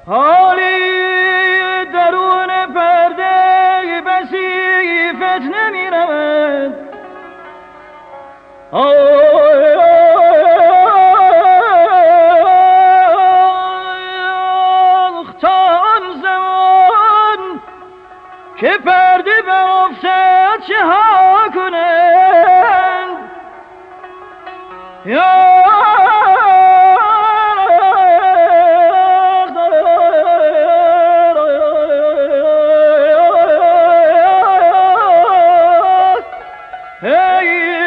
حالی درون پرده بسی فتنه می رود. تا آن زمان که پرده برافتد چه ها کنند یا hey